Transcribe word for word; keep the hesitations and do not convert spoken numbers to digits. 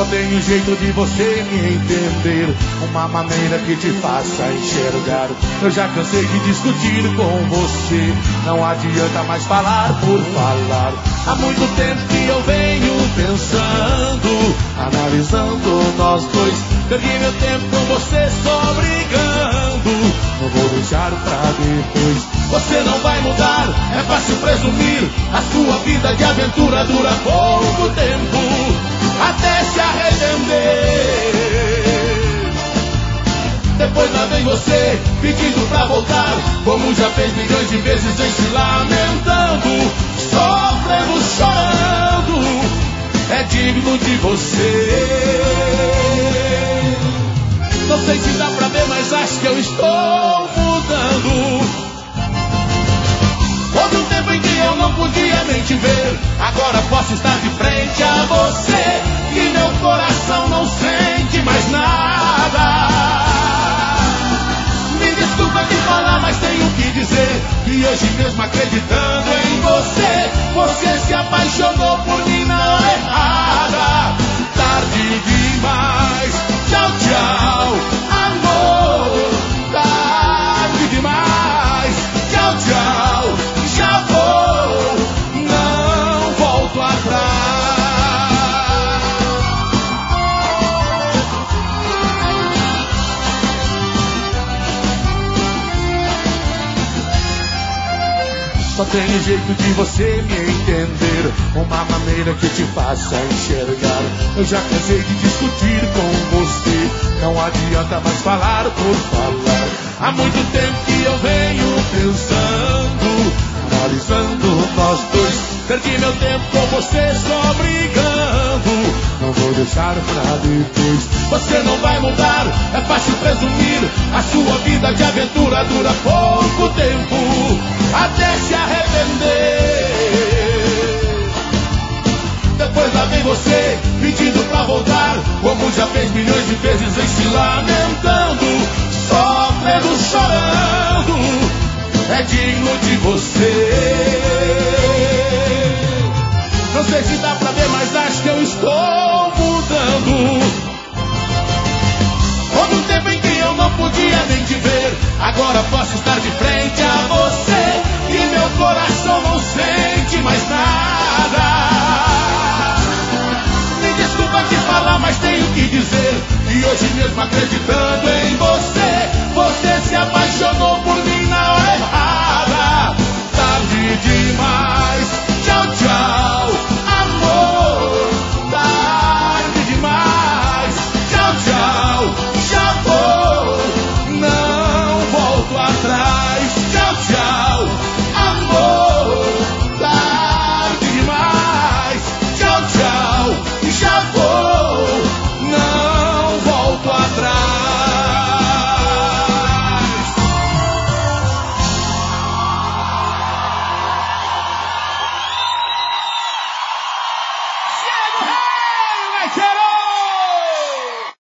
tem um jeito de você me entender, uma maneira que te faça enxergar. Eu já cansei de discutir com você, não adianta mais falar por falar. Há muito tempo que eu venho pensando, analisando nós dois. Perdi meu tempo com você só brigando, não vou deixar pra depois. Você não vai mudar, é fácil presumir, a sua vida de aventura dura pouco tempo, até se arrepender. Depois lá vem você, pedindo pra voltar, como já fez milhões de vezes, vem se lamentando, sofrendo, chorando, é digno de você. Não sei se dá pra ver, mas acho que eu estou mudando. Houve um tempo em que eu não podia nem te ver, agora posso estar de frente a você, e meu coração não sente mais nada. Me desculpa de falar, mas tenho que dizer que hoje mesmo acreditando em você, você se apaixonou por mim na errada. Tarde demais, tchau, tchau, amor. Tarde demais, tchau, tchau, já vou, não volto atrás. Só tem um jeito de você me entender, uma maneira que te faça enxergar. Eu já cansei de discutir com você, não adianta mais falar por falar. Há muito tempo que eu venho pensando, analisando nós dois. Perdi meu tempo com você só brigando, não vou deixar pra depois. Você não vai mudar, é fácil presumir, a sua vida de aventura dura pouco tempo, até se arrepender. Depois lá vem você, pedindo pra voltar, como já fez milhões de vezes, vem se lamentando, sofrendo, chorando, é digno de você. Não sei se dá pra ver, mas acho que eu estou mudando. Houve um tempo em que eu não podia nem te ver, agora posso estar de frente a você, e meu coração não sente mais nada. Me desculpa te falar, mas tenho que dizer que hoje mesmo acreditando em